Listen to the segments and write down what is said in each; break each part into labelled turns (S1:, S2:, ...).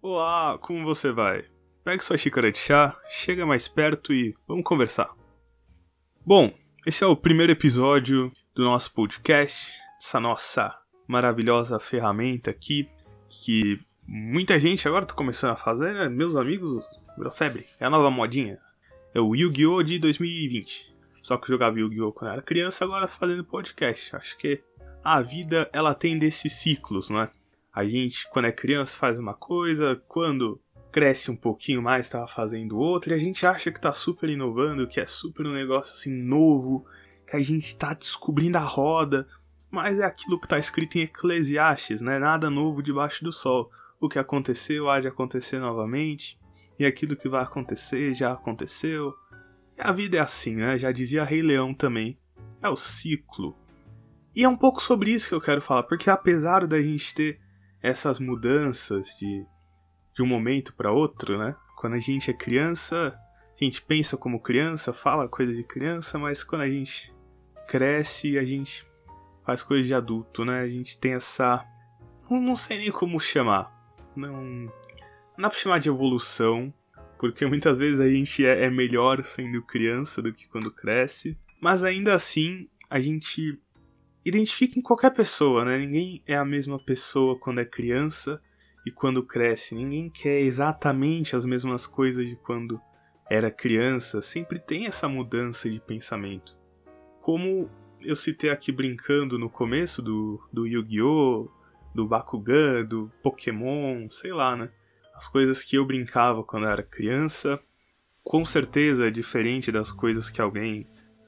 S1: Olá, como você vai? Pegue sua xícara de chá, chega mais perto e vamos conversar. Bom, esse é o primeiro episódio do nosso podcast, essa nossa maravilhosa ferramenta aqui, que muita gente agora tá começando a fazer, né? Meus amigos, virou febre, é a nova modinha. É o Yu-Gi-Oh! De 2020. Só que eu jogava Yu-Gi-Oh! Quando era criança, agora tô fazendo podcast. Acho que a vida, ela tem desses ciclos, não é? A gente, quando é criança, faz uma coisa, quando cresce um pouquinho mais, tá fazendo outra, e a gente acha que tá super inovando, que é super um negócio assim novo, que a gente tá descobrindo a roda, mas é aquilo que tá escrito em Eclesiastes, né? Nada novo debaixo do sol. O que aconteceu há de acontecer novamente, e aquilo que vai acontecer já aconteceu. E a vida é assim, né? Já dizia Rei Leão também. É o ciclo. E é um pouco sobre isso que eu quero falar, porque apesar da gente ter essas mudanças de um momento para outro, né? Quando a gente é criança, a gente pensa como criança, fala coisa de criança, mas quando a gente cresce, a gente faz coisa de adulto, né? A gente tem essa... não sei nem como chamar. Não dá pra chamar de evolução, porque muitas vezes a gente é melhor sendo criança do que quando cresce. Mas ainda assim, a gente identifica em qualquer pessoa, né? Ninguém é a mesma pessoa quando é criança e quando cresce. Ninguém quer exatamente as mesmas coisas de quando era criança. Sempre tem essa mudança de pensamento. Como eu citei aqui brincando no começo do Yu-Gi-Oh!, do Bakugan, do Pokémon, sei lá, né? As coisas que eu brincava quando era criança, com certeza é diferente das coisas que alguém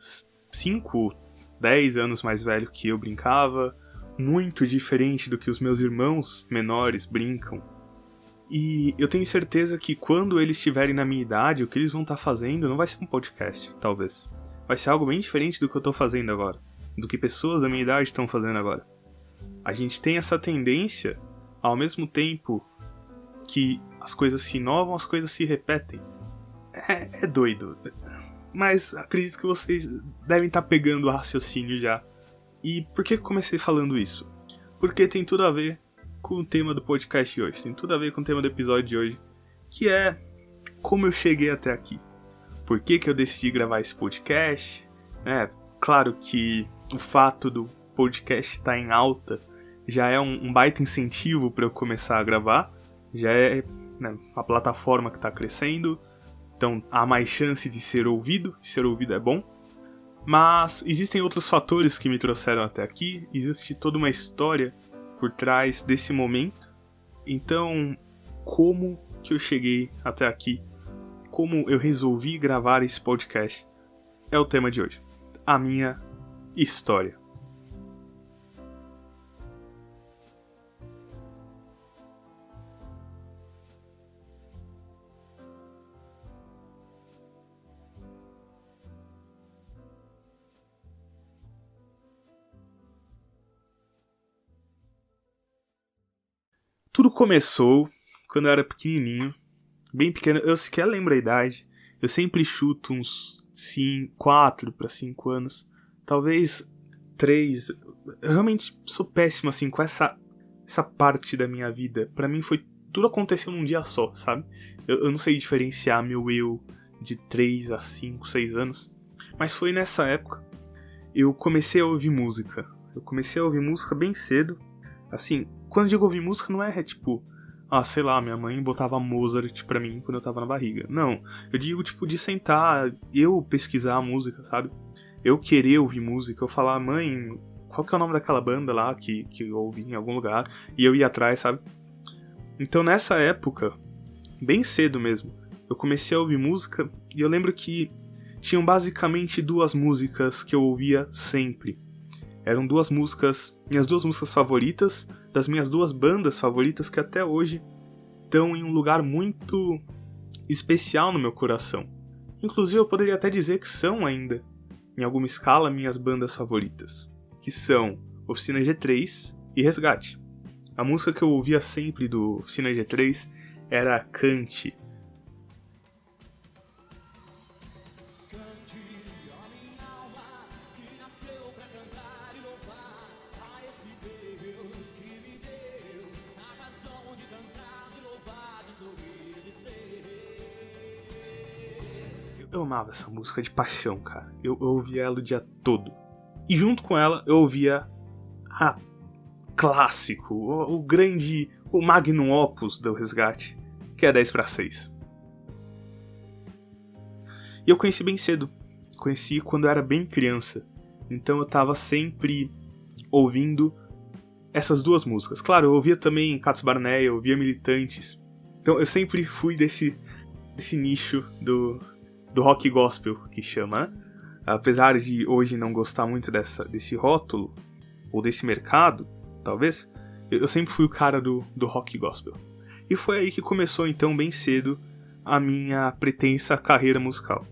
S1: 5, 10 anos mais velho que eu brincava, muito diferente do que os meus irmãos menores brincam. E eu tenho certeza que quando eles estiverem na minha idade, o que eles vão estar fazendo não vai ser um podcast, talvez. Vai ser algo bem diferente do que eu estou fazendo agora, do que pessoas da minha idade estão fazendo agora. A gente tem essa tendência, ao mesmo tempo que as coisas se inovam, as coisas se repetem. É doido. Mas acredito que vocês devem estar pegando o raciocínio já. E por que eu comecei falando isso? Porque tem tudo a ver com o tema do podcast de hoje. Tem tudo a ver com o tema do episódio de hoje. Que é como eu cheguei até aqui. Por que eu decidi gravar esse podcast? Claro que o fato do podcast estar em alta já é um baita incentivo para eu começar a gravar. Já é, né, a plataforma que está crescendo. Então há mais chance de ser ouvido. E ser ouvido é bom. Mas existem outros fatores que me trouxeram até aqui. Existe toda uma história por trás desse momento. Então, como que eu cheguei até aqui? Como eu resolvi gravar esse podcast? É o tema de hoje. A minha história. Tudo começou quando eu era pequenininho, bem pequeno, eu sequer lembro a idade, eu sempre chuto uns 4 para 5 anos, talvez 3, eu realmente sou péssimo assim com essa parte da minha vida, pra mim tudo aconteceu num dia só, sabe? Eu não sei diferenciar meu eu de 3 a 5, 6 anos, mas foi nessa época, eu comecei a ouvir música bem cedo, assim, quando eu digo ouvir música não é tipo, sei lá, minha mãe botava Mozart pra mim quando eu tava na barriga. Não, eu digo tipo de sentar, eu pesquisar a música, sabe? Eu querer ouvir música, eu falar, mãe, qual que é o nome daquela banda lá que eu ouvi em algum lugar? E eu ia atrás, sabe? Então nessa época, bem cedo mesmo, eu comecei a ouvir música e eu lembro que tinham basicamente 2 músicas que eu ouvia sempre. Eram 2 músicas, minhas 2 músicas favoritas, das minhas 2 bandas favoritas que até hoje estão em um lugar muito especial no meu coração. Inclusive eu poderia até dizer que são ainda, em alguma escala, minhas bandas favoritas. Que são Oficina G3 e Resgate. A música que eu ouvia sempre do Oficina G3 era Cante. eu amava essa música de paixão, cara. Eu ouvia ela o dia todo. E junto com ela, eu ouvia a clássico, o magnum opus do Resgate, que é 10/6. E eu conheci bem cedo. Conheci quando eu era bem criança. Então eu tava sempre ouvindo essas duas músicas. Claro, eu ouvia também Cats Barnea, eu ouvia Militantes. Então eu sempre fui desse nicho do rock gospel, que chama, né? Apesar de hoje não gostar muito desse rótulo, ou desse mercado, talvez, eu sempre fui o cara do rock gospel. E foi aí que começou, então, bem cedo, a minha pretensa carreira musical.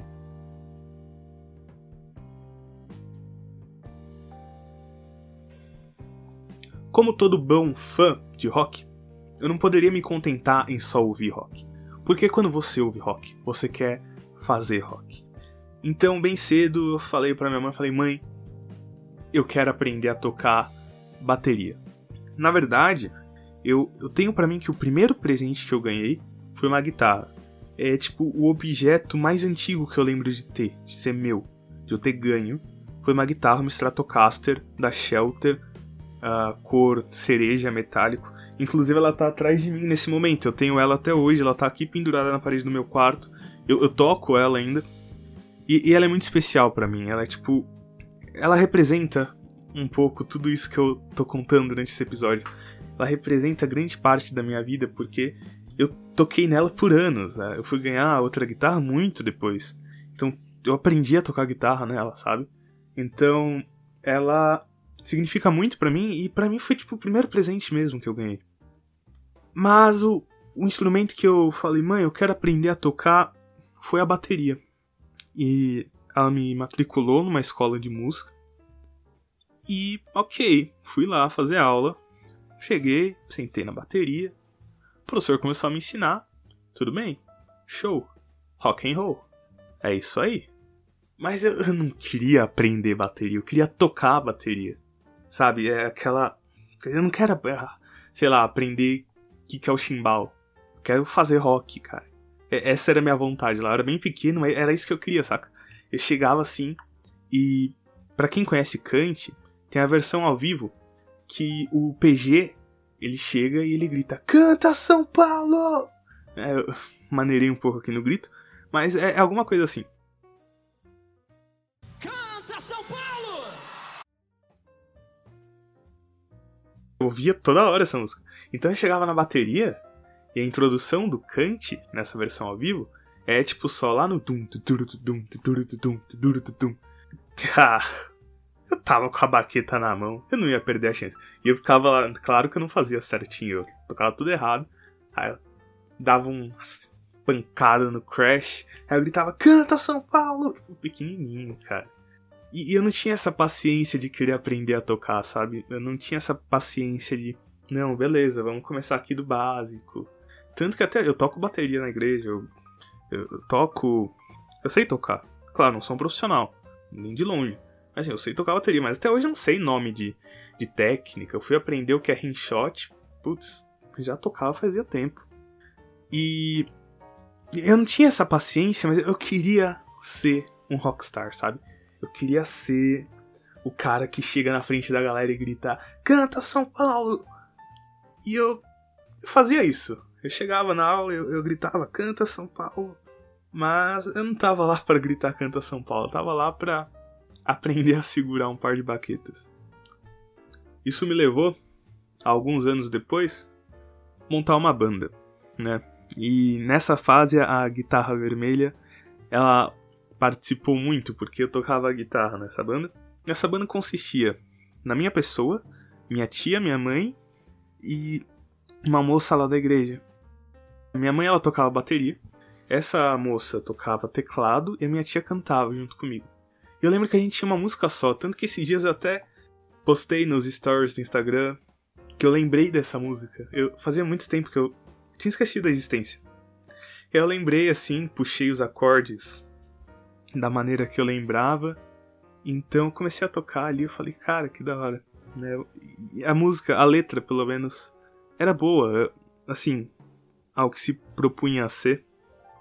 S1: Como todo bom fã de rock, eu não poderia me contentar em só ouvir rock. Porque quando você ouve rock, você quer fazer rock. Então, bem cedo, eu falei pra minha mãe, mãe, eu quero aprender a tocar bateria. Na verdade, eu tenho pra mim que o primeiro presente que eu ganhei foi uma guitarra. É tipo o objeto mais antigo que eu lembro de ter, de ser meu, de eu ter ganho. Foi uma guitarra, uma Stratocaster da Shelter, cor cereja, metálico. Inclusive ela tá atrás de mim nesse momento, eu tenho ela até hoje, ela tá aqui pendurada na parede do meu quarto. Eu toco ela ainda. E ela é muito especial pra mim, ela é tipo... Ela representa um pouco tudo isso que eu tô contando durante esse episódio. Ela representa grande parte da minha vida, porque eu toquei nela por anos, né? Eu fui ganhar outra guitarra muito depois. Então eu aprendi a tocar guitarra nela, sabe? Então ela significa muito pra mim, e pra mim foi tipo o primeiro presente mesmo que eu ganhei. Mas o instrumento que eu falei, mãe, eu quero aprender a tocar, foi a bateria. E ela me matriculou numa escola de música. E, ok, fui lá fazer aula. Cheguei, sentei na bateria. O professor começou a me ensinar. Tudo bem, show, rock and roll. É isso aí. Mas eu não queria aprender bateria, eu queria tocar bateria. Sabe, é aquela... Eu não quero, sei lá, aprender o que é o chimbal. Eu quero fazer rock, cara. Essa era a minha vontade lá. Eu era bem pequeno, mas era isso que eu queria, saca? Eu chegava assim e... Pra quem conhece Kant, tem a versão ao vivo que o PG, ele chega e ele grita: "Canta, São Paulo!" Eu maneirei um pouco aqui no grito, mas é alguma coisa assim. Canta, São Paulo! Eu ouvia toda hora essa música. Então eu chegava na bateria e a introdução do Kant, nessa versão ao vivo, é tipo só lá no dum. Eu tava com a baqueta na mão, eu não ia perder a chance. E eu ficava lá, claro que eu não fazia certinho, eu tocava tudo errado. Aí eu dava uma pancada no crash, aí eu gritava: "Canta, São Paulo!" Tipo, pequenininho, cara. E eu não tinha essa paciência de querer aprender a tocar, sabe? Eu não tinha essa paciência de... Não, beleza, vamos começar aqui do básico. Tanto que até eu toco bateria na igreja, eu toco... Eu sei tocar. Claro, não sou um profissional, nem de longe. Mas assim, eu sei tocar bateria, mas até hoje eu não sei nome de técnica. Eu fui aprender o que é rimshot. Putz, já tocava fazia tempo. E eu não tinha essa paciência, mas eu queria ser um rockstar, sabe? Eu queria ser o cara que chega na frente da galera e grita: "Canta, São Paulo!" E eu fazia isso. Eu chegava na aula, eu gritava: "Canta, São Paulo!" Mas eu não tava lá pra gritar "Canta, São Paulo". Eu tava lá pra aprender a segurar um par de baquetas. Isso me levou, alguns anos depois, montar uma banda, né? E nessa fase a Guitarra Vermelha, ela participou muito, porque eu tocava guitarra nessa banda. Essa banda consistia na minha pessoa, minha tia, minha mãe e uma moça lá da igreja. Minha mãe, ela tocava bateria, essa moça tocava teclado e a minha tia cantava junto comigo. Eu lembro que a gente tinha uma música só, tanto que esses dias eu até postei nos stories do Instagram que eu lembrei dessa música. Fazia muito tempo que eu tinha esquecido da existência. Eu lembrei assim, puxei os acordes da maneira que eu lembrava, então comecei a tocar ali, eu falei, cara, que da hora, né? E a música, a letra pelo menos, era boa, assim, ao que se propunha a ser.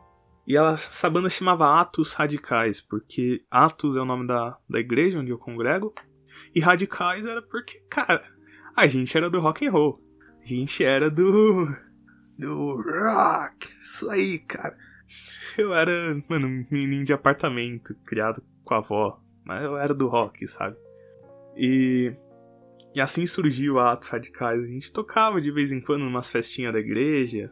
S1: E essa banda chamava Atos Radicais, porque Atos é o nome da igreja onde eu congrego, e Radicais era porque, cara, a gente era do rock and roll. A gente era do rock. Isso aí, cara. Eu era, mano, um menino de apartamento, criado com a avó. Mas eu era do rock, sabe? E assim surgiu a Atos Radicais. A gente tocava de vez em quando numas festinhas da igreja.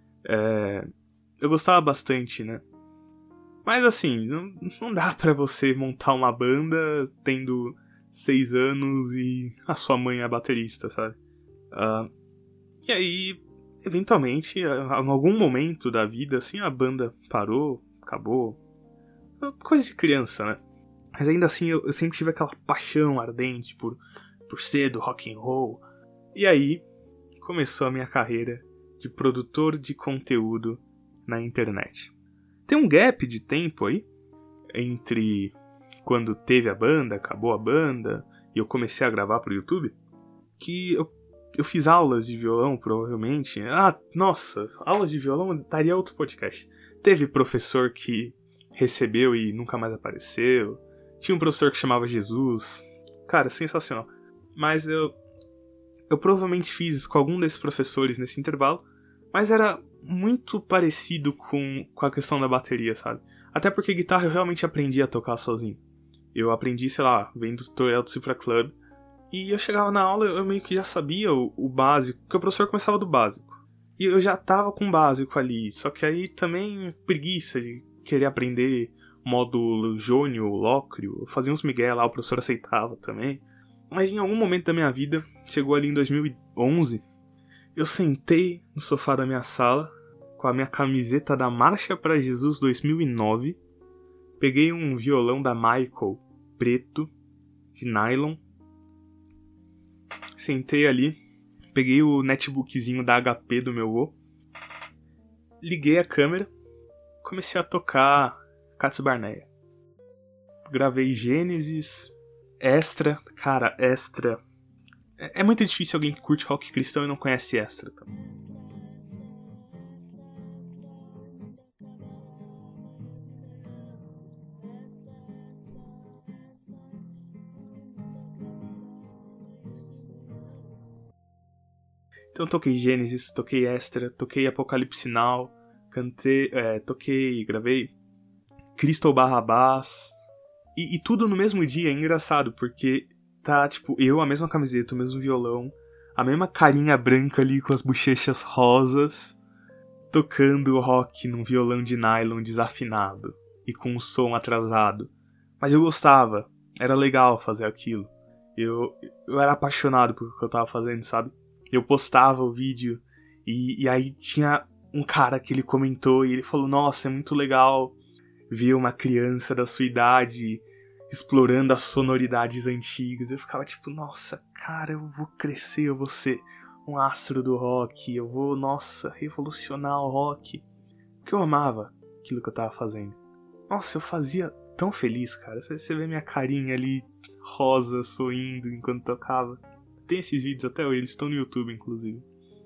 S1: Eu gostava bastante, né? Mas assim, não dá pra você montar uma banda tendo 6 anos e a sua mãe é baterista, sabe? E aí, eventualmente, em algum momento da vida, assim, a banda parou, acabou. Coisa de criança, né? Mas ainda assim, eu sempre tive aquela paixão ardente por ser do rock and roll. E aí, começou a minha carreira de produtor de conteúdo na internet. Tem um gap de tempo aí, entre quando teve a banda, acabou a banda, e eu comecei a gravar pro YouTube, que eu fiz aulas de violão, provavelmente. Nossa, aulas de violão daria outro podcast. Teve professor que recebeu e nunca mais apareceu. Tinha um professor que chamava Jesus. Cara, sensacional. Mas eu provavelmente fiz com algum desses professores nesse intervalo, mas era muito parecido com a questão da bateria, sabe? Até porque guitarra eu realmente aprendi a tocar sozinho. Eu aprendi, sei lá, vendo o tutorial do Cifra Club, e eu chegava na aula, eu meio que já sabia o básico, porque o professor começava do básico. E eu já tava com o básico ali, só que aí também preguiça de querer aprender módulo Jônio, Lócrio. Eu fazia uns migué lá, o professor aceitava também. Mas em algum momento da minha vida, chegou ali em 2011, eu sentei no sofá da minha sala, com a minha camiseta da Marcha para Jesus 2009, peguei um violão da Michael, preto, de nylon, sentei ali, peguei o netbookzinho da HP do meu avô, liguei a câmera, comecei a tocar Cats Barneia. Gravei Gênesis, Extra. Cara, Extra. É muito difícil alguém que curte rock cristão e não conhece Extra. Tá? Então eu toquei Gênesis, toquei Extra, toquei Apocalipse Now, gravei Cristo Barrabás, e tudo no mesmo dia. É engraçado, porque tá, tipo, eu, a mesma camiseta, o mesmo violão, a mesma carinha branca ali com as bochechas rosas, tocando rock num violão de nylon desafinado e com um som atrasado. Mas eu gostava, era legal fazer aquilo. Eu era apaixonado por que eu tava fazendo, sabe? Eu postava o vídeo e aí tinha um cara que ele comentou e ele falou: nossa, é muito legal ver uma criança da sua idade explorando as sonoridades antigas. Eu ficava tipo, nossa, cara, eu vou crescer, eu vou ser um astro do rock, eu vou, nossa, revolucionar o rock. Porque eu amava aquilo que eu tava fazendo. Nossa, eu fazia tão feliz, cara. Você vê minha carinha ali, rosa, sorrindo enquanto tocava. Tem esses vídeos até hoje, eles estão no YouTube, inclusive.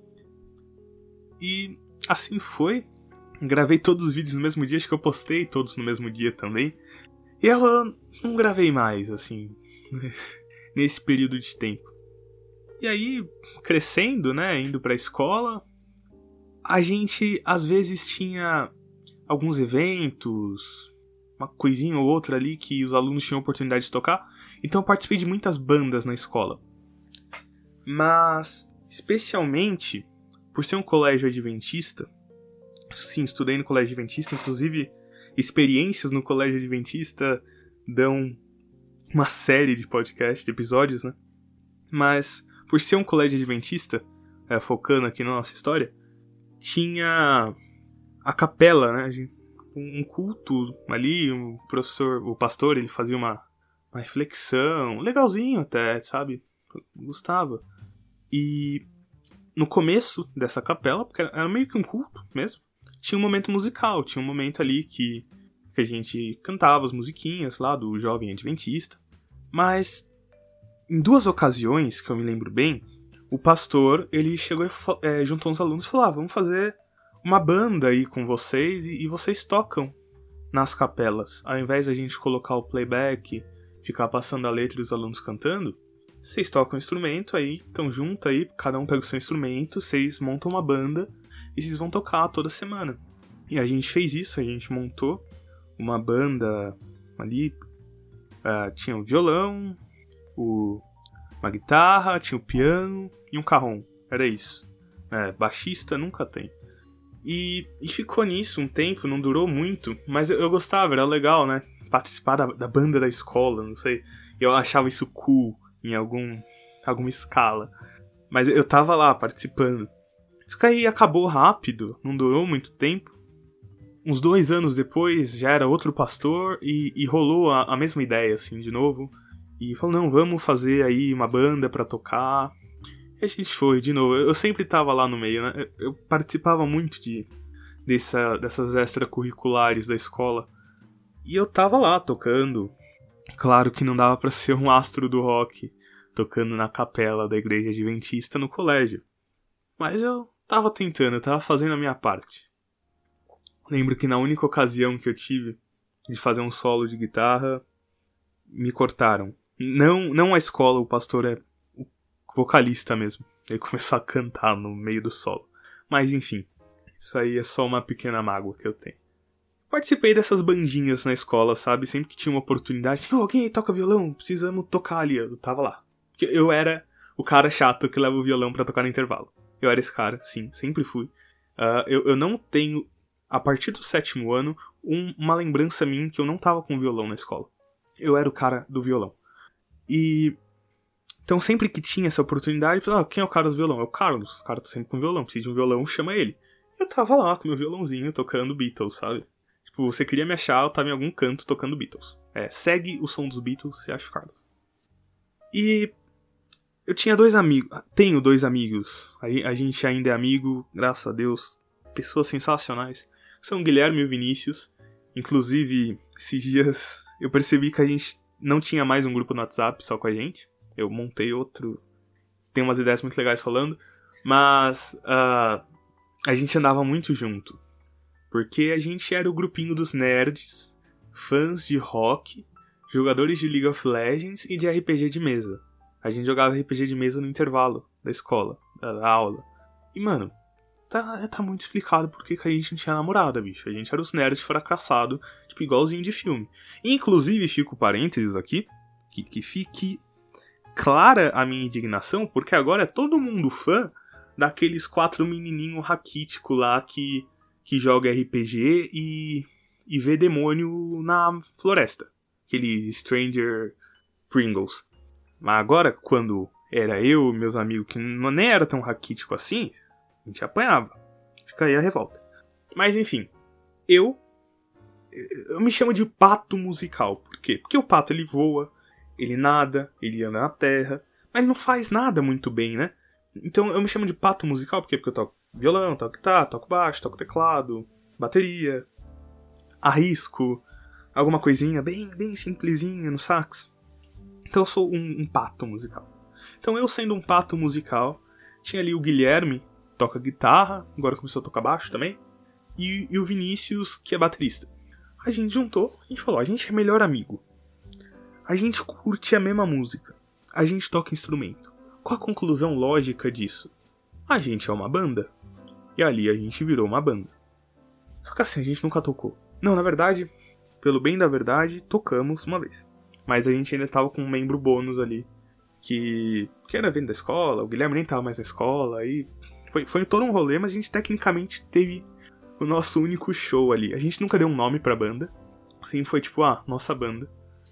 S1: E assim foi. Gravei todos os vídeos no mesmo dia, acho que eu postei todos no mesmo dia também. E eu não gravei mais, assim, nesse período de tempo. E aí, crescendo, né, indo pra escola, a gente às vezes tinha alguns eventos, uma coisinha ou outra ali que os alunos tinham oportunidade de tocar. Então eu participei de muitas bandas na escola. Mas, especialmente, por ser um colégio adventista, sim, estudei no colégio adventista, inclusive experiências no colégio adventista dão uma série de podcasts, de episódios, né? Mas, por ser um colégio adventista, focando aqui na nossa história, tinha a capela, né? Um culto ali, o pastor, ele fazia uma reflexão, legalzinho até, sabe? Gostava. E no começo dessa capela, porque era meio que um culto mesmo, tinha um momento musical, tinha um momento ali que a gente cantava as musiquinhas lá do Jovem Adventista. Mas em 2 ocasiões, que eu me lembro bem, o pastor, ele chegou e juntou uns alunos e falou: vamos fazer uma banda aí com vocês e vocês tocam nas capelas. Ao invés da gente colocar o playback, ficar passando a letra e os alunos cantando, vocês tocam o instrumento aí, estão juntos aí, cada um pega o seu instrumento, vocês montam uma banda e vocês vão tocar toda semana. E a gente fez isso, a gente montou uma banda ali, tinha o violão, uma guitarra, tinha o piano e um carrom, era isso. Baixista nunca tem. E ficou nisso um tempo, não durou muito, mas eu gostava, era legal, né? Participar da banda da escola, não sei. Eu achava isso cool em alguma escala. Mas eu tava lá participando. Isso que aí acabou rápido, não durou muito tempo. Uns 2 anos depois já era outro pastor e rolou a mesma ideia, assim, de novo. E falou, não, vamos fazer aí uma banda pra tocar. E a gente foi, de novo. Eu sempre tava lá no meio, né? Eu participava muito dessas extracurriculares da escola. E eu tava lá tocando. Claro que não dava pra ser um astro do rock tocando na capela da igreja adventista no colégio. Mas eu tava tentando, eu tava fazendo a minha parte. Lembro que na única ocasião que eu tive de fazer um solo de guitarra, me cortaram. Não a escola, o pastor é o vocalista mesmo. Ele começou a cantar no meio do solo. Mas enfim, isso aí é só uma pequena mágoa que eu tenho. Participei dessas bandinhas na escola, sabe? Sempre que tinha uma oportunidade, assim, alguém toca violão, precisamos tocar ali. Eu tava lá. Porque eu era o cara chato que leva o violão pra tocar no intervalo. Eu era esse cara, sim, sempre fui. Eu não tenho, a partir do 7º ano, uma lembrança minha que eu não tava com violão na escola. Eu era o cara do violão. E então sempre que tinha essa oportunidade, quem é o cara do violão? É o Carlos. O cara tá sempre com violão, precisa de um violão, chama ele. Eu tava lá com meu violãozinho tocando Beatles, sabe? Tipo, você queria me achar, eu tava em algum canto tocando Beatles. Segue o som dos Beatles, você acha o Carlos. E eu tinha 2 amigos, tenho 2 amigos, a gente ainda é amigo, graças a Deus, pessoas sensacionais. São o Guilherme e o Vinícius. Inclusive, esses dias eu percebi que a gente não tinha mais um grupo no WhatsApp só com a gente. Eu montei outro, tem umas ideias muito legais rolando, mas a gente andava muito junto. Porque a gente era o grupinho dos nerds, fãs de rock, jogadores de League of Legends e de RPG de mesa. A gente jogava RPG de mesa no intervalo da escola, da aula. E, mano, tá muito explicado por que a gente não tinha namorada, bicho. A gente era os nerds fracassados, tipo, igualzinho de filme. Inclusive, fico parênteses aqui, que fique clara a minha indignação, porque agora é todo mundo fã daqueles 4 menininhos raquíticos lá que joga RPG e vê demônio na floresta. Aquele Stranger Pringles. Mas agora, quando era eu e meus amigos, que nem era tão raquítico assim, a gente apanhava. Fica aí a revolta. Mas enfim, eu me chamo de pato musical. Por quê? Porque o pato, ele voa, ele nada, ele anda na terra, mas não faz nada muito bem, né? Então eu me chamo de pato musical, por quê? Porque eu toco violão, toco guitarra, toco baixo, toco teclado, bateria, arrisco alguma coisinha bem simplesinha no sax. Então eu sou um pato musical. Então eu sendo um pato musical, tinha ali o Guilherme, toca guitarra, agora começou a tocar baixo também, e o Vinícius, que é baterista. A gente juntou, a gente falou, a gente é melhor amigo. A gente curte a mesma música. A gente toca instrumento. Qual a conclusão lógica disso? A gente é uma banda. E ali a gente virou uma banda. Só que assim, a gente nunca tocou. Não, na verdade, pelo bem da verdade, tocamos uma vez. Mas a gente ainda tava com um membro bônus ali. Que era vindo da escola, o Guilherme nem tava mais na escola. Aí foi todo um rolê, mas a gente tecnicamente teve o nosso único show ali. A gente nunca deu um nome pra banda. Assim, foi tipo, nossa banda.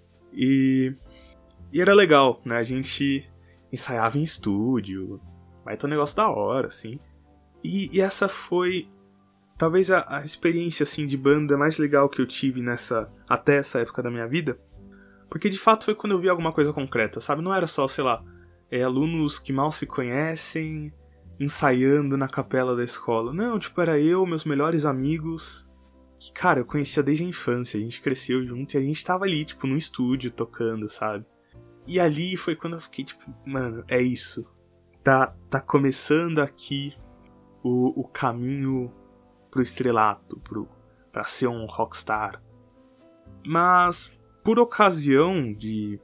S1: E era legal, né? A gente ensaiava em estúdio. Vai ter um negócio da hora, assim. E essa foi talvez a experiência, assim, de banda mais legal que eu tive até essa época da minha vida. Porque de fato foi quando eu vi alguma coisa concreta, sabe? Não era só, sei lá, alunos que mal se conhecem ensaiando na capela da escola. Não, tipo, era eu, meus melhores amigos, que, cara, eu conhecia desde a infância. A gente cresceu junto e a gente tava ali, tipo, no estúdio tocando, sabe? E ali foi quando eu fiquei, tipo, mano, é isso. Tá começando aqui o caminho pro estrelato, pra ser um rockstar. Mas, por ocasião de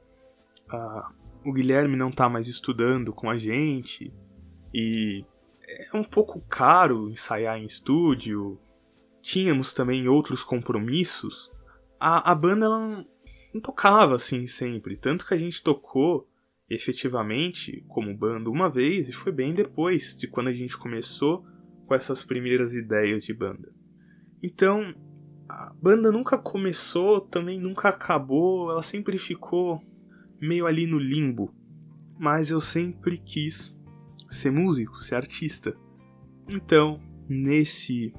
S1: o Guilherme não tá mais estudando com a gente, e é um pouco caro ensaiar em estúdio, tínhamos também outros compromissos, a banda ela não tocava assim sempre, tanto que a gente tocou efetivamente como banda uma vez, e foi bem depois de quando a gente começou com essas primeiras ideias de banda. Então, a banda nunca começou, também nunca acabou, ela sempre ficou meio ali no limbo. Mas eu sempre quis ser músico, ser artista. Então, nesse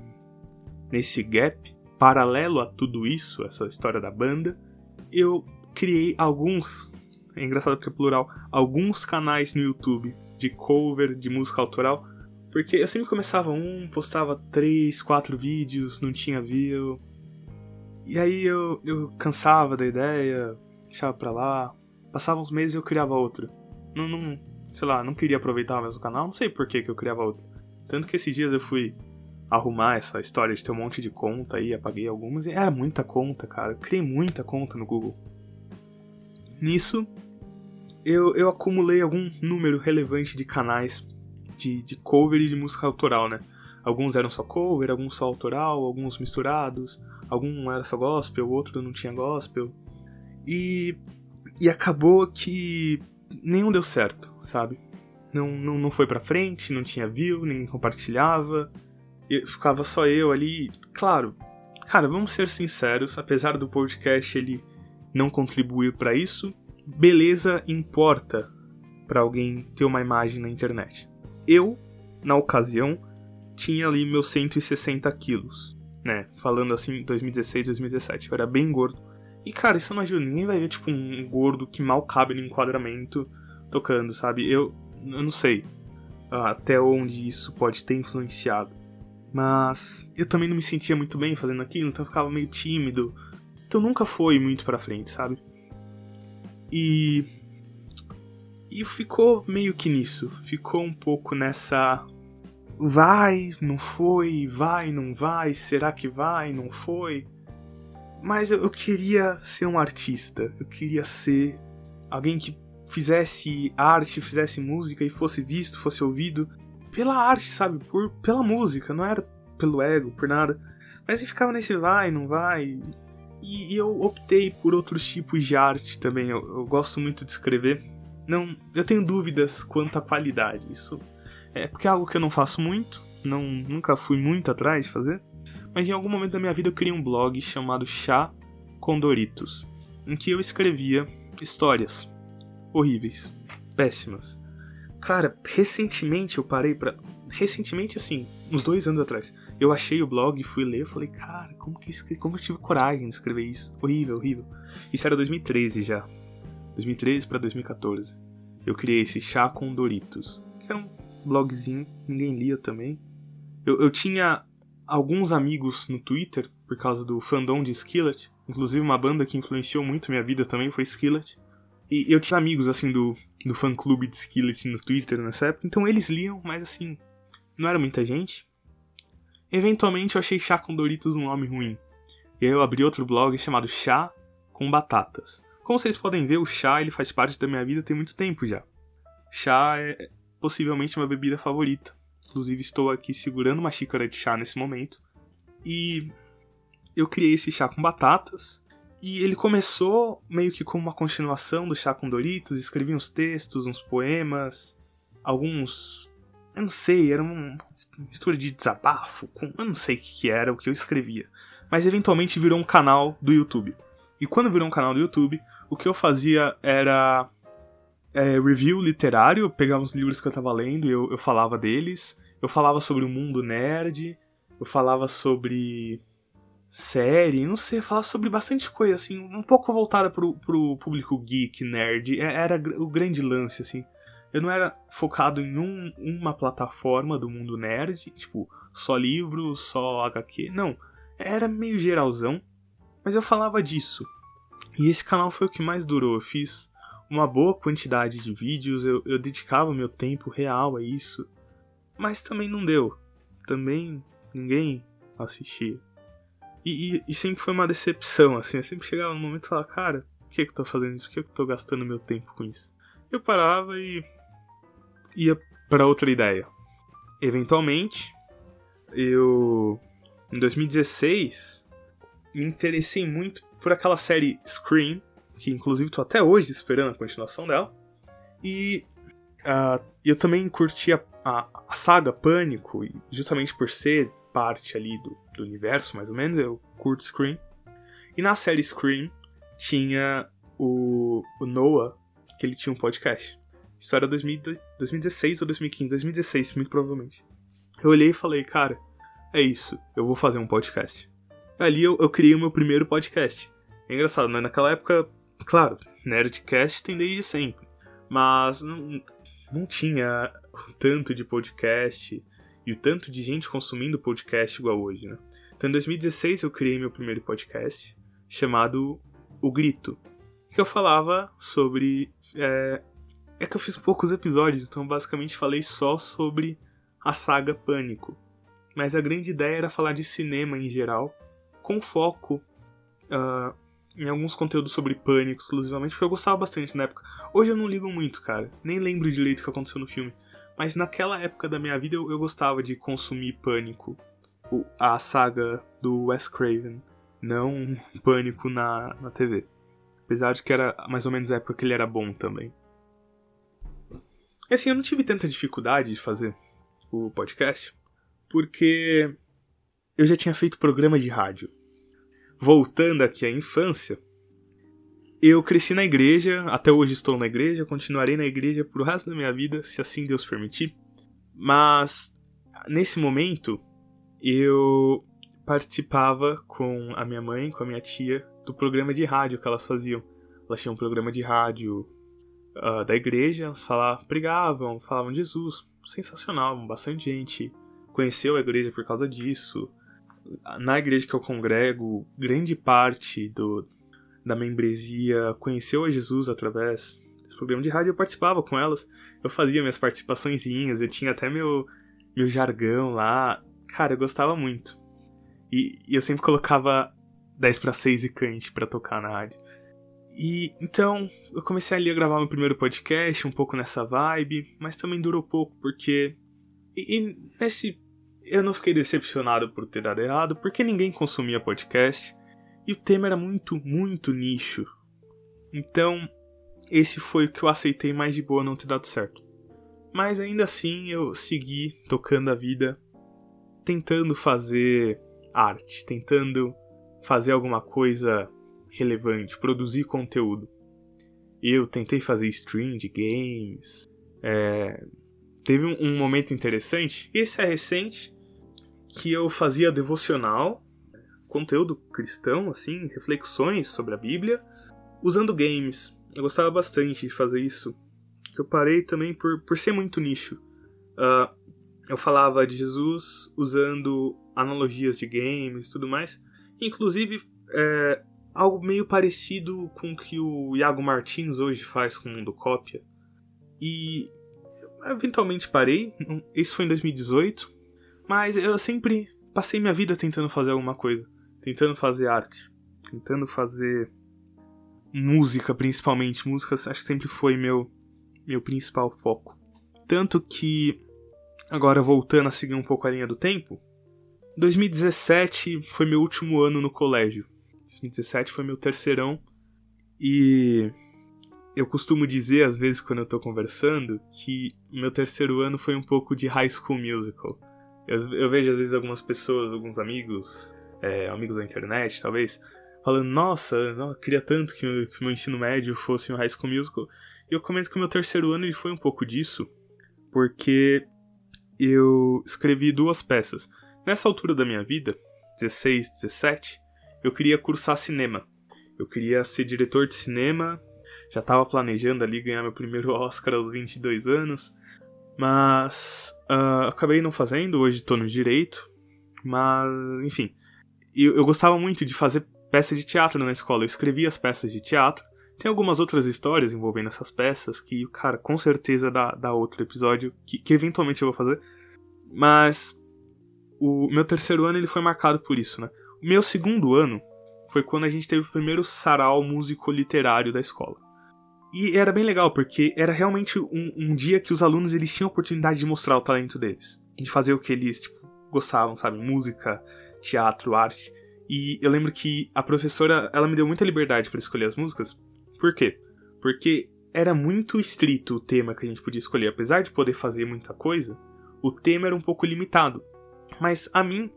S1: gap, paralelo a tudo isso, essa história da banda, eu criei alguns, é engraçado porque é plural, alguns canais no YouTube de cover, de música autoral, porque eu sempre começava postava 3, 4 vídeos, não tinha view, e aí eu cansava da ideia, deixava pra lá, passava uns meses e eu criava outro. Não queria aproveitar mais o canal, não sei por que eu criava outro. Tanto que esses dias eu fui arrumar essa história de ter um monte de conta aí, apaguei algumas, e era muita conta, cara. Eu criei muita conta no Google. Nisso, eu acumulei algum número relevante de canais de cover e de música autoral, né? Alguns eram só cover, alguns só autoral, alguns misturados, algum era só gospel, o outro não tinha gospel. E acabou que nenhum deu certo, sabe? Não foi pra frente, não tinha view, ninguém compartilhava, ficava só eu ali. Claro, cara, vamos ser sinceros, apesar do podcast ele não contribuir pra isso, beleza importa pra alguém ter uma imagem na internet. Eu, na ocasião, tinha ali meus 160 quilos, né? Falando assim, 2016, 2017, eu era bem gordo. E cara, isso não ajuda, ninguém vai ver tipo um gordo que mal cabe no enquadramento tocando, sabe? Eu não sei até onde isso pode ter influenciado. Mas eu também não me sentia muito bem fazendo aquilo, então eu ficava meio tímido. Então nunca foi muito pra frente, sabe? E ficou meio que nisso. Ficou um pouco nessa... Vai, não foi, vai, não vai, será que vai, não foi? Mas eu queria ser um artista. Eu queria ser alguém que fizesse arte, fizesse música e fosse visto, fosse ouvido pela arte, sabe? Pela música, não era pelo ego, por nada. Mas eu ficava nesse vai, não vai. E eu optei por outros tipos de arte também. Eu gosto muito de escrever. Eu tenho dúvidas quanto à qualidade. Isso é porque é algo que eu não faço muito. Nunca fui muito atrás de fazer. Mas em algum momento da minha vida eu criei um blog chamado Chá com Doritos, em que eu escrevia histórias horríveis, péssimas. Cara, recentemente eu parei pra... Recentemente, assim, uns 2 anos atrás, eu achei o blog e fui ler e falei, cara, como eu tive coragem de escrever isso? Horrível, horrível. Isso era 2013 já. 2013 pra 2014. Eu criei esse Chá com Doritos, que era um blogzinho, ninguém lia também. Eu tinha alguns amigos no Twitter, por causa do fandom de Skillet. Inclusive uma banda que influenciou muito minha vida também foi Skillet. E eu tinha amigos, assim, do fã-clube de Skillet no Twitter nessa época. Então eles liam, mas assim, não era muita gente. Eventualmente eu achei Chá com Doritos um nome ruim. E aí eu abri outro blog chamado Chá com Batatas. Como vocês podem ver, o chá ele faz parte da minha vida tem muito tempo já. Chá é possivelmente uma bebida favorita. Inclusive estou aqui segurando uma xícara de chá nesse momento. E eu criei esse chá com batatas. E ele começou meio que como uma continuação do Chá com Doritos. Escrevi uns textos, uns poemas. Alguns... eu não sei, era uma mistura de desabafo. Eu não sei o que era, o que eu escrevia. Mas eventualmente virou um canal do YouTube. E quando virou um canal do YouTube, o que eu fazia era... review literário. Eu pegava os livros que eu tava lendo e eu falava deles. Eu falava sobre o mundo nerd. Eu falava sobre série, não sei, eu falava sobre bastante coisa, assim, um pouco voltada pro público geek, nerd. Era o grande lance, assim. Eu não era focado em uma plataforma do mundo nerd, tipo, só livro, só HQ, não. Era meio geralzão, mas eu falava disso. E esse canal foi o que mais durou. Eu fiz uma boa quantidade de vídeos, eu dedicava meu tempo real a isso. Mas também não deu. Também ninguém assistia. E sempre foi uma decepção, assim. Eu sempre chegava num momento e falava, cara, por que eu tô fazendo isso? Por que eu tô gastando meu tempo com isso? Eu parava e ia pra outra ideia. Eventualmente, em 2016, me interessei muito por aquela série Scream, que inclusive tô até hoje esperando a continuação dela. E eu também curti a saga Pânico, e justamente por ser parte ali do universo, mais ou menos, eu curto Scream. E na série Scream tinha o Noah, que ele tinha um podcast. Isso era 2016 ou 2015, 2016, muito provavelmente. Eu olhei e falei, cara, é isso, eu vou fazer um podcast. Ali eu criei o meu primeiro podcast. É engraçado, né? Naquela época, claro, Nerdcast tem desde sempre. Mas não tinha o tanto de podcast e o tanto de gente consumindo podcast igual hoje, né? Então em 2016 eu criei meu primeiro podcast, chamado O Grito, que eu falava sobre... É que eu fiz poucos episódios, então basicamente falei só sobre a saga Pânico. Mas a grande ideia era falar de cinema em geral, com foco em alguns conteúdos sobre Pânico exclusivamente, porque eu gostava bastante na época. Hoje eu não ligo muito, cara, nem lembro direito o que aconteceu no filme. Mas naquela época da minha vida eu gostava de consumir Pânico, a saga do Wes Craven, não Pânico na TV. Apesar de que era mais ou menos a época que ele era bom também. E assim, eu não tive tanta dificuldade de fazer o podcast, porque eu já tinha feito programa de rádio. Voltando aqui à infância, eu cresci na igreja, até hoje estou na igreja, continuarei na igreja pro resto da minha vida, se assim Deus permitir. Mas, nesse momento, eu participava com a minha mãe, com a minha tia, do programa de rádio que elas faziam. Elas tinham um programa de rádio da igreja, elas pregavam, falavam de Jesus. Sensacional, bastante gente conheceu a igreja por causa disso. Na igreja que eu congrego, grande parte da membresia conheceu a Jesus através desse programa de rádio. Eu participava com elas, eu fazia minhas participaçõezinhas, eu tinha até meu jargão lá. Cara, eu gostava muito. E eu sempre colocava 10/6 e cante pra tocar na rádio. E então eu comecei ali a gravar meu primeiro podcast, um pouco nessa vibe, mas também durou pouco porque... Eu não fiquei decepcionado por ter dado errado, porque ninguém consumia podcast. E o tema era muito, muito nicho. Então, esse foi o que eu aceitei mais de boa não ter dado certo. Mas ainda assim, eu segui tocando a vida, tentando fazer arte, tentando fazer alguma coisa relevante, produzir conteúdo. Eu tentei fazer stream de games. Teve um momento interessante, esse é recente, que eu fazia devocional, conteúdo cristão, assim, reflexões sobre a Bíblia, usando games. Eu gostava bastante de fazer isso. Eu parei também por ser muito nicho. Eu falava de Jesus usando analogias de games e tudo mais. Inclusive, algo meio parecido com o que o Iago Martins hoje faz com o Mundo Cópia. E eventualmente parei. Isso foi em 2018. Mas eu sempre passei minha vida tentando fazer alguma coisa. Tentando fazer arte. Tentando fazer música, principalmente. Música acho que sempre foi meu principal foco. Tanto que, agora voltando a seguir um pouco a linha do tempo, 2017 foi meu último ano no colégio. 2017 foi meu terceirão. E eu costumo dizer, às vezes, quando eu tô conversando, que meu terceiro ano foi um pouco de High School Musical. Eu vejo, às vezes, algumas pessoas, alguns amigos, amigos da internet, talvez, falando, nossa, eu queria tanto que o meu ensino médio fosse um High School Musical. E eu comento que o meu terceiro ano ele foi um pouco disso, porque eu escrevi 2 peças. Nessa altura da minha vida, 16, 17, eu queria cursar cinema. Eu queria ser diretor de cinema, já estava planejando ali ganhar meu primeiro Oscar aos 22 anos, mas acabei não fazendo, hoje estou no direito, mas enfim. Eu gostava muito de fazer peça de teatro na escola, eu escrevia as peças de teatro. Tem algumas outras histórias envolvendo essas peças que, cara, com certeza dá outro episódio que eventualmente eu vou fazer. Mas o meu terceiro ano ele foi marcado por isso, né? O meu segundo ano foi quando a gente teve o primeiro sarau músico-literário da escola. E era bem legal, porque era realmente um dia que os alunos eles tinham a oportunidade de mostrar o talento deles. De fazer o que eles gostavam, sabe? Música, teatro, arte. E eu lembro que a professora, ela me deu muita liberdade para escolher as músicas. Por quê? Porque era muito estrito o tema que a gente podia escolher. Apesar de poder fazer muita coisa, o tema era um pouco limitado. Mas a mim,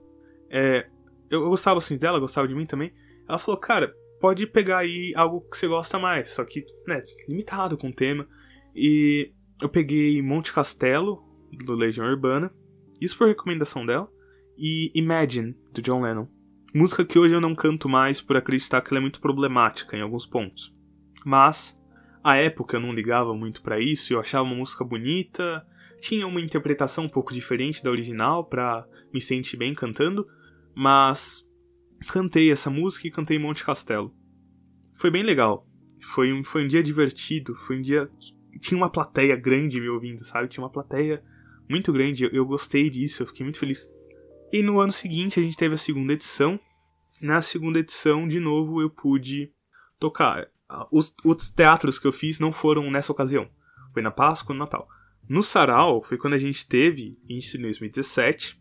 S1: eu gostava assim dela, gostava de mim também. Ela falou, cara, pode pegar aí algo que você gosta mais, só que, né, limitado com o tema. E eu peguei Monte Castelo, do Legião Urbana, isso por recomendação dela, e Imagine, do John Lennon. Música que hoje eu não canto mais por acreditar que ela é muito problemática em alguns pontos. Mas, à época eu não ligava muito pra isso, eu achava uma música bonita, tinha uma interpretação um pouco diferente da original pra me sentir bem cantando, mas cantei essa música e cantei Monte Castelo. Foi bem legal. Foi um dia divertido. Foi um dia que tinha uma plateia grande me ouvindo, sabe? Tinha uma plateia muito grande. Eu gostei disso, eu fiquei muito feliz. E no ano seguinte a gente teve a segunda edição. Na segunda edição, de novo, eu pude tocar. Os teatros que eu fiz não foram nessa ocasião. Foi na Páscoa e no Natal. No Sarau, foi quando a gente teve, isso em 2017,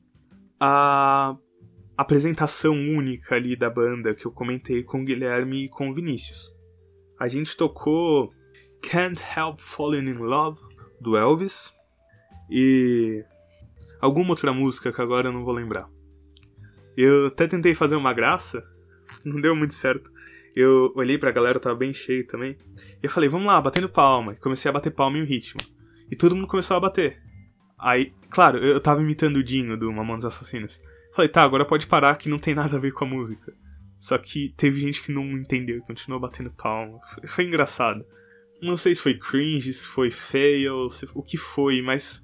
S1: a apresentação única ali da banda que eu comentei com o Guilherme e com o Vinícius. A gente tocou Can't Help Falling in Love, do Elvis, e alguma outra música que agora eu não vou lembrar. Eu até tentei fazer uma graça, não deu muito certo. Eu olhei pra galera, tava bem cheio também, e eu falei, vamos lá, batendo palma. E comecei a bater palma em um ritmo. E todo mundo começou a bater. Aí, claro, eu tava imitando o Dinho do Mamonas Assassinas. Falei, tá, agora pode parar que não tem nada a ver com a música. Só que teve gente que não entendeu e continuou batendo palma. Foi engraçado. Não sei se foi cringe, se foi fail, o que foi, mas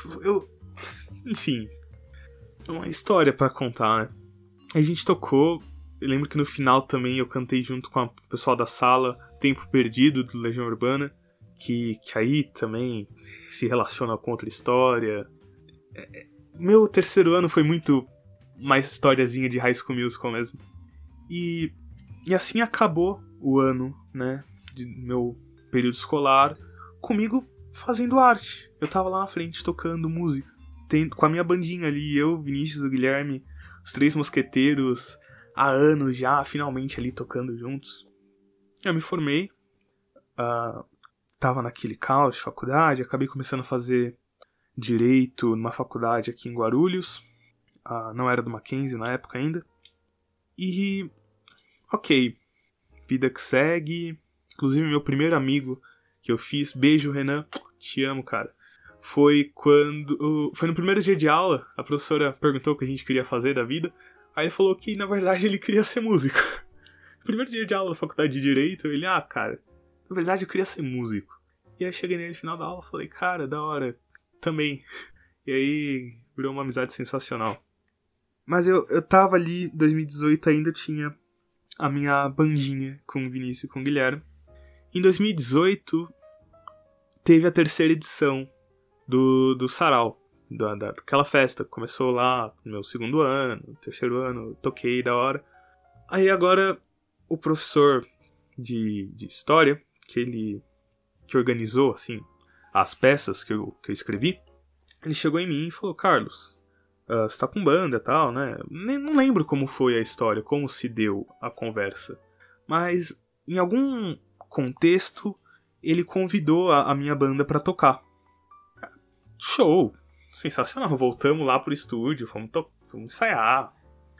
S1: enfim, é uma história pra contar, né? A gente tocou, eu lembro que no final também eu cantei junto com o pessoal da sala Tempo Perdido, do Legião Urbana, que aí também se relaciona com outra história. Meu terceiro ano foi muito mais historiazinha de High School Musical mesmo. E assim acabou o ano, né, de meu período escolar, comigo fazendo arte. Eu tava lá na frente tocando música, com a minha bandinha ali, eu, Vinícius, o Guilherme, os três mosqueteiros, há anos já, finalmente ali tocando juntos. Eu me formei, tava naquele caos de faculdade, acabei começando a fazer direito numa faculdade aqui em Guarulhos. Não era do Mackenzie na época ainda. E, ok, vida que segue. Inclusive meu primeiro amigo que eu fiz, beijo Renan, te amo, cara. Foi no primeiro dia de aula, a professora perguntou o que a gente queria fazer da vida. Aí ele falou que na verdade ele queria ser músico. No primeiro dia de aula da faculdade de direito, ele, cara, na verdade eu queria ser músico. E aí cheguei nele no final da aula e falei, cara, da hora, também. E aí virou uma amizade sensacional. Mas eu tava ali, em 2018 ainda tinha a minha bandinha com o Vinícius e com o Guilherme. Em 2018 teve a terceira edição do Sarau, daquela festa. Começou lá no meu segundo ano, terceiro ano, toquei da hora. Aí agora o professor de história, que organizou assim as peças que eu escrevi, ele chegou em mim e falou, Carlos, você tá com banda e tal, né? Não lembro como foi a história, como se deu a conversa. Mas em algum contexto, ele convidou a minha banda pra tocar. Show! Sensacional! Voltamos lá pro estúdio, vamos ensaiar.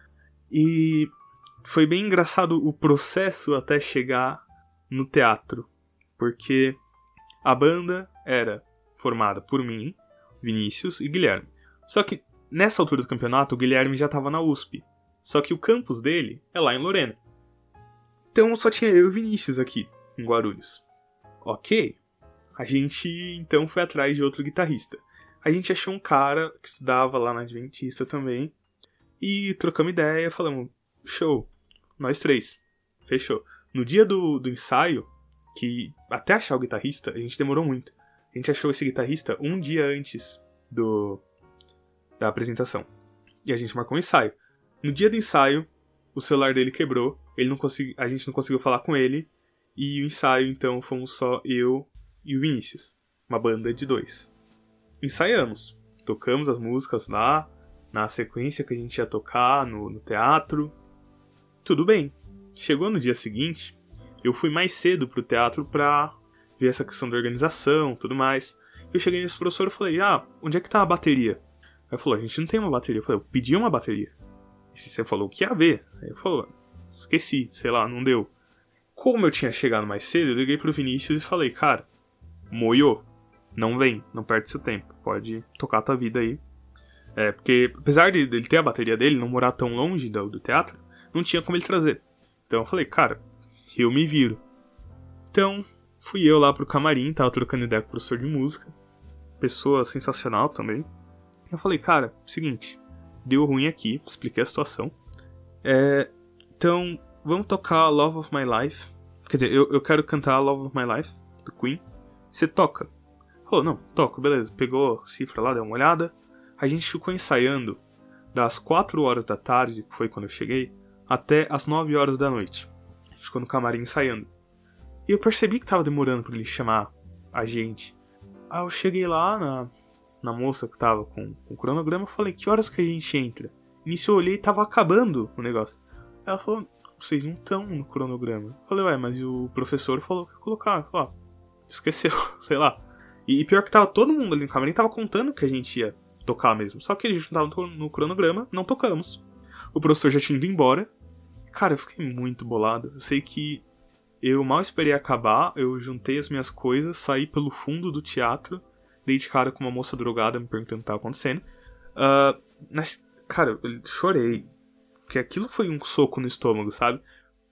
S1: E foi bem engraçado o processo até chegar no teatro. Porque a banda era formada por mim, Vinícius e Guilherme. Só que nessa altura do campeonato, o Guilherme já estava na USP. Só que o campus dele é lá em Lorena. Então só tinha eu e o Vinícius aqui, em Guarulhos. Ok. A gente então foi atrás de outro guitarrista. A gente achou um cara que estudava lá na Adventista também. E trocamos ideia, falamos, show, nós três. Fechou. No dia do ensaio, que até achar o guitarrista, a gente demorou muito. A gente achou esse guitarrista um dia antes da apresentação. E a gente marcou um ensaio. No dia do ensaio, o celular dele quebrou, a gente não conseguiu falar com ele, e o ensaio, então, fomos só eu e o Vinícius. Uma banda de 2. Ensaiamos. Tocamos as músicas lá, na sequência que a gente ia tocar no teatro. Tudo bem. Chegou no dia seguinte, eu fui mais cedo pro teatro pra ver essa questão da organização, tudo mais. Eu cheguei nesse professor e falei, onde é que tá a bateria? Aí ele falou, a gente não tem uma bateria. Eu falei, eu pedi uma bateria. E você falou que ia ver. Aí ele falou, esqueci, sei lá, não deu. Como eu tinha chegado mais cedo, eu liguei pro Vinícius e falei, cara, moiô, não vem, não perde seu tempo, pode tocar a tua vida aí. Porque apesar de ele ter a bateria dele, não morar tão longe do teatro, não tinha como ele trazer. Então eu falei, cara, eu me viro. Então, fui eu lá pro camarim, tava trocando ideia com o professor de música, pessoa sensacional também. Eu falei, cara, seguinte, deu ruim aqui, expliquei a situação. Então, vamos tocar Love of My Life. Quer dizer, eu quero cantar Love of My Life, do Queen. Você toca? Falou, não, toco, beleza. Pegou a cifra lá, deu uma olhada. A gente ficou ensaiando das 4 horas da tarde, que foi quando eu cheguei, até as 9 horas da noite. A gente ficou no camarim ensaiando. E eu percebi que tava demorando pra ele chamar a gente. Aí eu cheguei lá na moça que tava com o cronograma e falei, que horas que a gente entra? Nisso eu olhei e tava acabando o negócio. Ela falou, vocês não estão no cronograma. Eu falei, mas o professor falou que ia colocar. Falei, esqueceu, sei lá. E pior que tava todo mundo ali no camarim, tava contando que a gente ia tocar mesmo. Só que a gente não tava no cronograma, não tocamos. O professor já tinha ido embora. Cara, eu fiquei muito bolado. Eu sei que eu mal esperei acabar, eu juntei as minhas coisas, saí pelo fundo do teatro, dei de cara com uma moça drogada me perguntando o que tava acontecendo. Mas, cara, eu chorei. Porque aquilo foi um soco no estômago, sabe?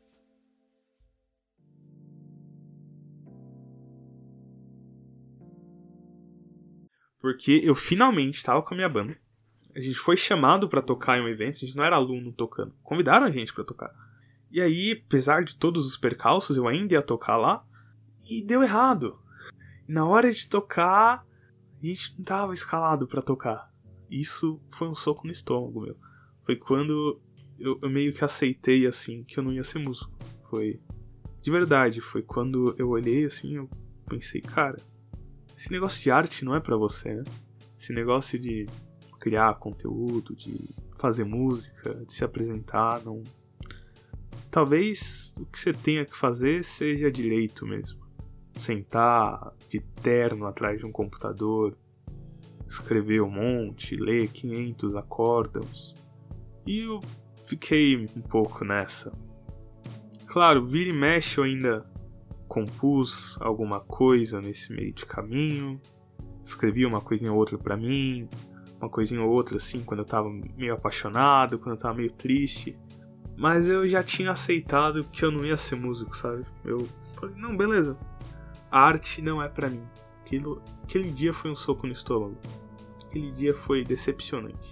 S1: Porque eu finalmente tava com a minha banda. A gente foi chamado pra tocar em um evento, a gente não era aluno tocando. Convidaram a gente pra tocar. E aí, apesar de todos os percalços, eu ainda ia tocar lá. E deu errado. E na hora de tocar, a gente não tava escalado pra tocar. Isso foi um soco no estômago, meu. Foi quando eu meio que aceitei, assim, que eu não ia ser músico. Foi... De verdade, foi quando eu olhei, assim, eu pensei, cara, esse negócio de arte não é pra você, né? Esse negócio de criar conteúdo, de fazer música, de se apresentar, não... Talvez o que você tenha que fazer seja direito mesmo. Sentar de terno atrás de um computador, escrever um monte, ler 500 acórdãos. E eu fiquei um pouco nessa. Claro, vira e mexe eu ainda compus alguma coisa nesse meio de caminho. Escrevi uma coisinha ou outra pra mim, uma coisinha ou outra assim quando eu tava meio apaixonado, quando eu tava meio triste. Mas eu já tinha aceitado que eu não ia ser músico, sabe? Eu falei, não, beleza. A arte não é pra mim. Aquele dia foi um soco no estômago. Aquele dia foi decepcionante.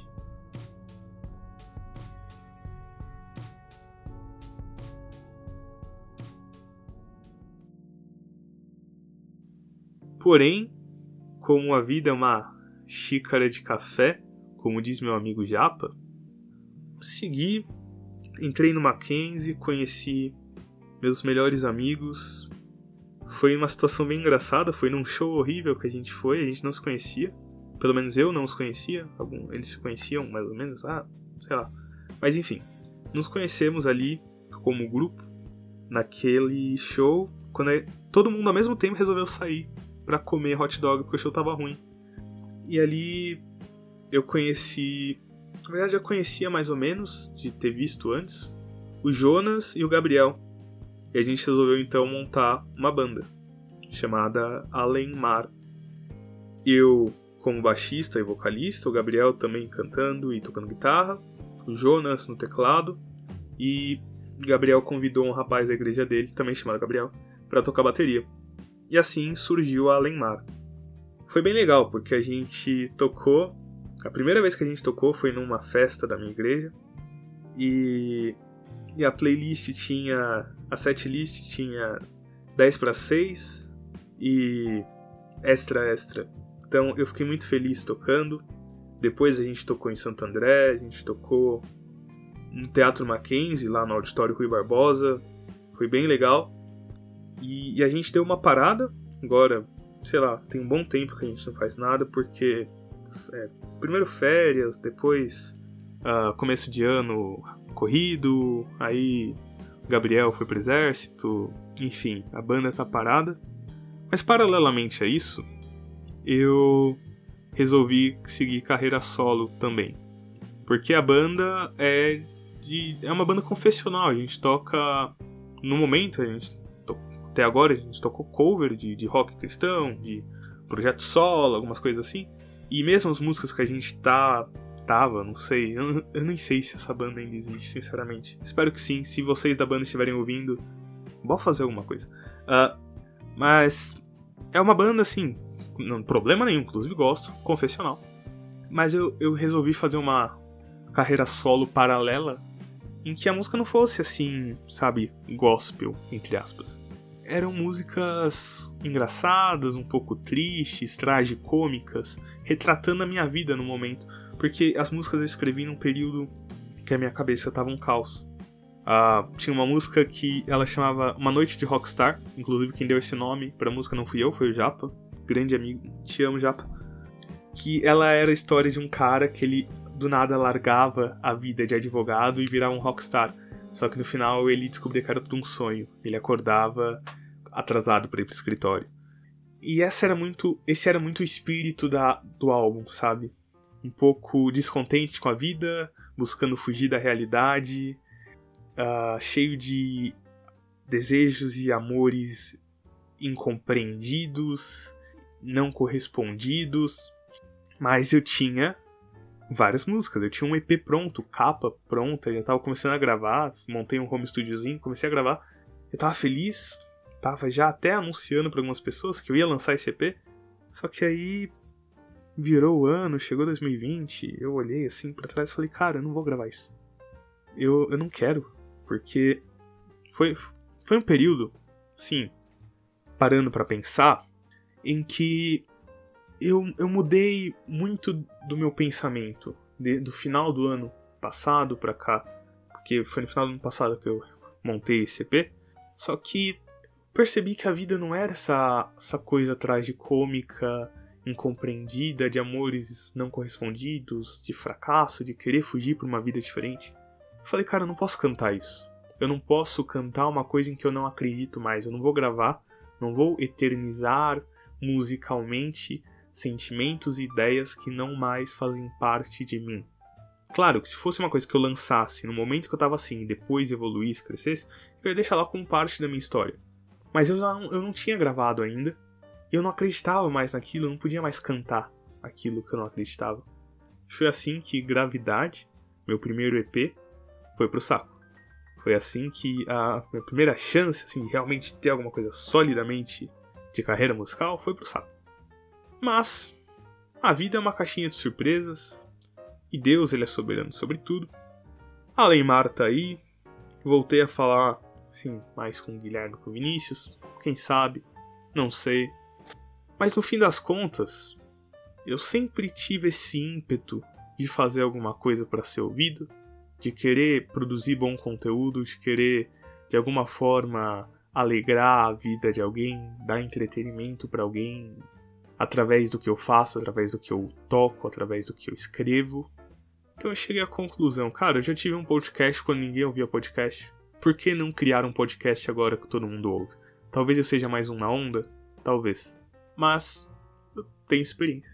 S1: Porém, como a vida é uma xícara de café, como diz meu amigo Japa, segui, entrei no Mackenzie, conheci meus melhores amigos. Foi uma situação bem engraçada, foi num show horrível que a gente foi, a gente não se conhecia. Pelo menos eu não os conhecia, eles se conheciam mais ou menos, sei lá. Mas enfim, nos conhecemos ali como grupo, naquele show, quando todo mundo ao mesmo tempo resolveu sair pra comer hot dog porque o show tava ruim. E ali eu conheci, na verdade já conhecia mais ou menos, de ter visto antes, o Jonas e o Gabriel. E a gente resolveu então montar uma banda chamada Além Mar. Eu como baixista e vocalista, o Gabriel também cantando e tocando guitarra, o Jonas no teclado, e Gabriel convidou um rapaz da igreja dele, também chamado Gabriel, para tocar bateria. E assim surgiu a Além Mar. Foi bem legal, porque a gente tocou, a primeira vez que a gente tocou foi numa festa da minha igreja, e a playlist tinha, a setlist tinha 10/6 e extra. Então eu fiquei muito feliz tocando. Depois a gente tocou em Santo André, a gente tocou no Teatro Mackenzie, lá no Auditório Rui Barbosa. Foi bem legal. E a gente deu uma parada. Agora, sei lá, tem um bom tempo que a gente não faz nada, porque primeiro férias, depois começo de ano corrido, aí o Gabriel foi pro exército, enfim, a banda tá parada. Mas paralelamente a isso, eu resolvi seguir carreira solo também. Porque a banda é uma banda confessional, a gente toca, no momento, até agora a gente tocou cover de rock cristão, de projeto solo, algumas coisas assim. E mesmo as músicas que a gente tava, não sei, eu nem sei se essa banda ainda existe, sinceramente. Espero que sim, se vocês da banda estiverem ouvindo, vou fazer alguma coisa. Mas é uma banda assim, não problema nenhum, inclusive gosto, confessional. Mas eu resolvi fazer uma carreira solo paralela em que a música não fosse assim, sabe, gospel, entre aspas. Eram músicas engraçadas, um pouco tristes, tragicômicas, retratando a minha vida no momento. Porque as músicas eu escrevi num período que a minha cabeça tava um caos. Tinha uma música que ela chamava Uma Noite de Rockstar. Inclusive quem deu esse nome pra música não fui eu, foi o Japa. Grande amigo, te amo, Japa. Que ela era a história de um cara que ele do nada largava a vida de advogado e virava um rockstar. Só que no final ele descobria que era tudo um sonho. Ele acordava atrasado para ir pro escritório. E esse era muito o espírito do álbum, sabe? Um pouco descontente com a vida, buscando fugir da realidade, cheio de desejos e amores incompreendidos, não correspondidos. Mas eu tinha várias músicas, eu tinha um EP pronto, capa pronta, já tava começando a gravar, montei um home studiozinho, comecei a gravar, eu tava feliz, tava já até anunciando pra algumas pessoas que eu ia lançar esse EP, só que aí virou o ano, chegou 2020, eu olhei assim pra trás e falei, cara, eu não vou gravar isso, eu não quero, porque foi um período, sim, parando pra pensar, em que eu mudei muito do meu pensamento do final do ano passado pra cá, porque foi no final do ano passado que eu montei esse EP, só que percebi que a vida não era essa coisa tragicômica, incompreendida, de amores não correspondidos, de fracasso, de querer fugir pra uma vida diferente. Eu falei, cara, eu não posso cantar isso. Eu não posso cantar uma coisa em que eu não acredito mais. Eu não vou gravar, não vou eternizar musicalmente sentimentos e ideias que não mais fazem parte de mim. Claro que se fosse uma coisa que eu lançasse no momento que eu tava assim, e depois evoluísse, crescesse, eu ia deixar lá como parte da minha história. Mas eu não tinha gravado ainda, e eu não acreditava mais naquilo, eu não podia mais cantar aquilo que eu não acreditava. Foi assim que Gravidade, meu primeiro EP, foi pro saco. Foi assim que a minha primeira chance assim, de realmente ter alguma coisa solidamente de carreira musical foi pro saco. Mas a vida é uma caixinha de surpresas e Deus ele é soberano sobre tudo. A Leymar tá aí, voltei a falar assim, mais com o Guilherme e com o Vinícius, quem sabe, não sei. Mas no fim das contas, eu sempre tive esse ímpeto de fazer alguma coisa para ser ouvido, de querer produzir bom conteúdo, de querer de alguma forma alegrar a vida de alguém, dar entretenimento para alguém, através do que eu faço, através do que eu toco, através do que eu escrevo. Então eu cheguei à conclusão, cara, eu já tive um podcast quando ninguém ouvia podcast. Por que não criar um podcast agora que todo mundo ouve? Talvez eu seja mais um na onda? Talvez. Mas eu tenho experiência.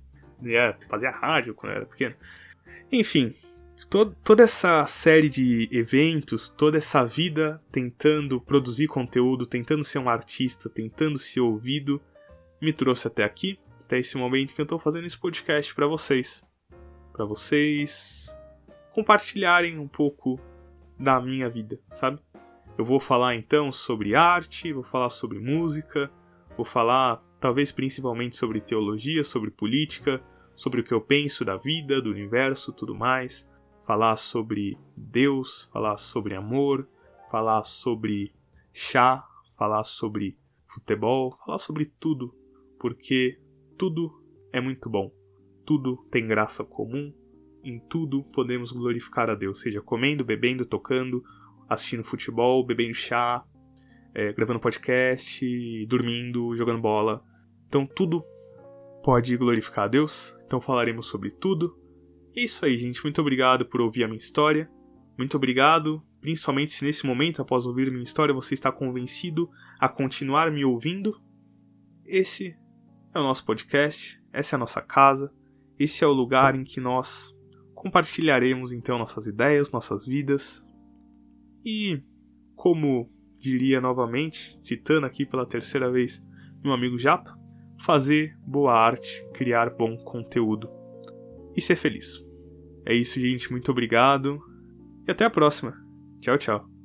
S1: Fazia rádio quando eu era pequeno. Enfim, toda essa série de eventos, toda essa vida tentando produzir conteúdo, tentando ser um artista, tentando ser ouvido, me trouxe até aqui, até esse momento que eu tô fazendo esse podcast pra vocês. Pra vocês compartilharem um pouco da minha vida, sabe? Eu vou falar então sobre arte, vou falar sobre música, vou falar talvez principalmente sobre teologia, sobre política, sobre o que eu penso da vida, do universo, tudo mais. Falar sobre Deus, falar sobre amor, falar sobre chá, falar sobre futebol, falar sobre tudo. Porque tudo é muito bom. tudo tem graça comum, em tudo podemos glorificar a Deus, seja comendo, bebendo, tocando, assistindo futebol, bebendo chá, gravando podcast, dormindo, jogando bola. Então tudo pode glorificar a Deus, então falaremos sobre tudo. E é isso aí, gente, muito obrigado por ouvir a minha história, muito obrigado, principalmente se nesse momento, após ouvir a minha história, você está convencido a continuar me ouvindo. Esse é o nosso podcast, essa é a nossa casa, esse é o lugar em que nós compartilharemos então nossas ideias, nossas vidas. E, como diria novamente, citando aqui pela terceira vez meu amigo Japa, fazer boa arte, criar bom conteúdo e ser feliz. É isso, gente, muito obrigado e até a próxima. Tchau, tchau.